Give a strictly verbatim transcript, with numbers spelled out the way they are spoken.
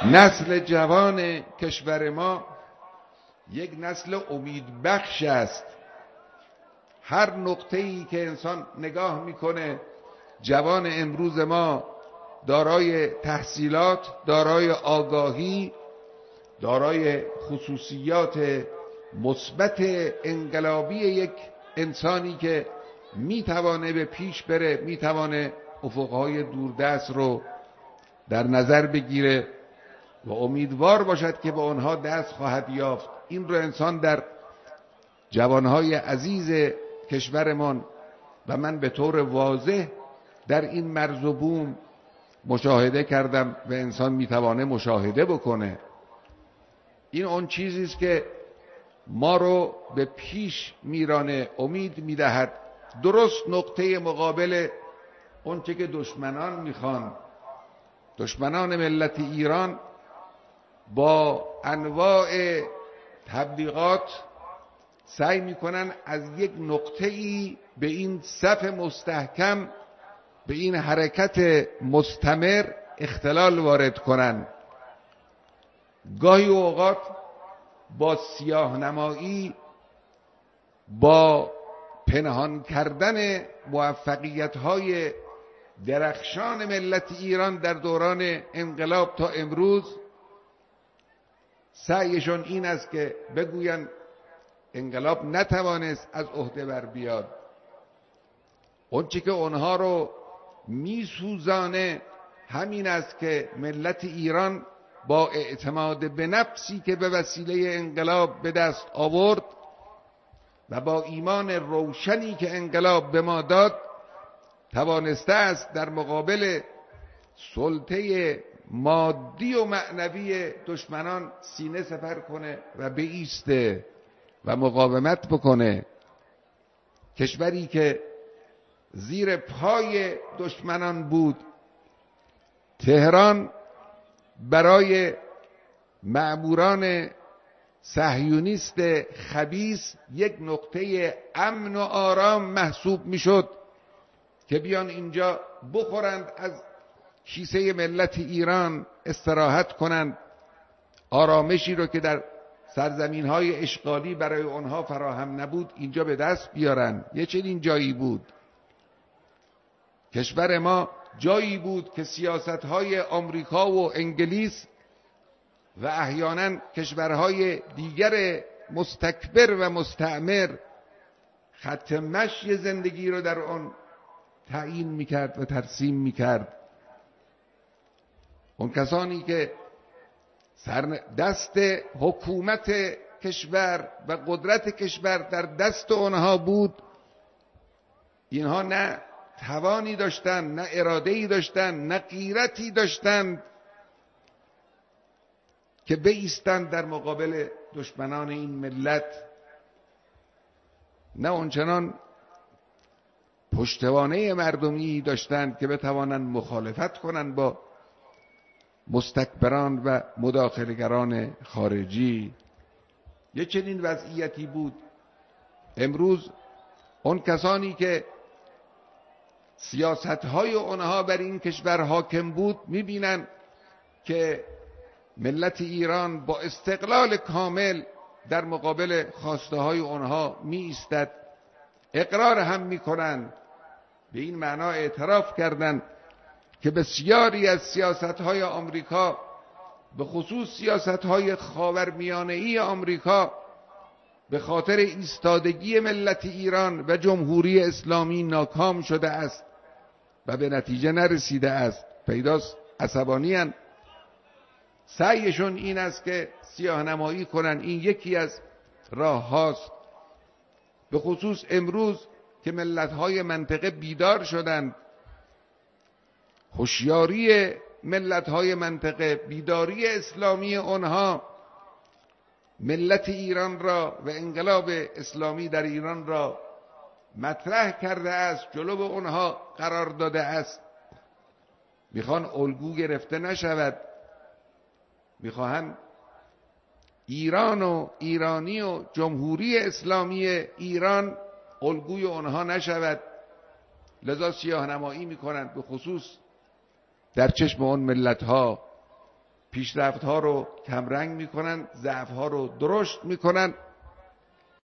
نسل جوان کشور ما یک نسل امیدبخش است. هر نقطه‌ای که انسان نگاه میکنه، جوان امروز ما دارای تحصیلات، دارای آگاهی، دارای خصوصیات مثبت انقلابی یک انسانی که میتوانه به پیش بره، میتوانه افقهای دوردست رو در نظر بگیره و امیدوار باشد که به آنها دست خواهد یافت. این رو انسان در جوانهای عزیز کشورمان و من به طور واضح در این مرز و بوم مشاهده کردم و انسان میتوانه مشاهده بکنه. این اون چیزی است که ما رو به پیش میرانه، امید میدهد. درست نقطه مقابل اون چه که دشمنان میخوان. دشمنان ملت ایران با انواع تبلیغات سعی میکنن از یک نقطه‌ای به این صف مستحکم، به این حرکت مستمر اختلال وارد کنن. گاهی اوقات با سیاه نمایی، با پنهان کردن موفقیت‌های درخشان ملت ایران در دوران انقلاب تا امروز، سعیشون این است که بگوین انقلاب نتوانست از عهده بر بیاد. اون چی که اونها رو میسوزانه همین است که ملت ایران با اعتماد به نفسی که به وسیله انقلاب به دست آورد و با ایمان روشنی که انقلاب به ما داد، توانسته است در مقابل سلطه مادی و معنوی دشمنان سینه سپر کنه و بایسته و مقاومت بکنه. کشوری که زیر پای دشمنان بود، تهران برای مأموران صهیونیست خبیث یک نقطه امن و آرام محسوب میشد که بیان اینجا بخورند از کیسه ملت ایران، استراحت کنند، آرامشی رو که در سرزمین های اشغالی برای آنها فراهم نبود اینجا به دست بیارن. یه چنین جایی بود. کشور ما جایی بود که سیاست های آمریکا و انگلیس و احیانا کشورهای دیگر مستکبر و مستعمر خط مشی زندگی رو در آن تعیین میکرد و ترسیم میکرد. اون کسانی که دست حکومت کشور و قدرت کشور در دست آنها بود، اینها نه توانی داشتند، نه اراده‌ای داشتند، نه غیرتی داشتند که بایستند در مقابل دشمنان این ملت، نه اونچنان پشتوانه مردمی داشتند که بتوانند مخالفت کنند با مستکبران و مداخله‌گران خارجی. یک چنین وضعیتی بود. امروز اون کسانی که سیاست‌های اونها بر این کشور حاکم بود می‌بینن که ملت ایران با استقلال کامل در مقابل خواسته‌های اونها می‌ایستد. اقرار هم می‌کنند، به این معنا اعتراف کردند که بسیاری از سیاست‌های آمریکا، به خصوص سیاست‌های خاورمیانه‌ای آمریکا، به خاطر ایستادگی ملت ایران و جمهوری اسلامی ناکام شده است و به نتیجه نرسیده است. پیداست عصبانی‌اند. سعیشون این است که سیاه نمایی کنن. این یکی از راه هاست. به خصوص امروز که ملت‌های منطقه بیدار شدند، هوشیاری ملت‌های منطقه، بیداری اسلامی آنها ملت ایران را و انقلاب اسلامی در ایران را مطرح کرده است، جلو آنها قرار داده است. میخوان الگو گرفته نشود، میخواهند ایران و ایرانی و جمهوری اسلامی ایران الگوی آنها نشود. لذا سیاه نمایی میکنند، به خصوص در چشم اون ملت ها پیشرفت ها رو کمرنگ میکنن، ضعف ها رو درشت میکنن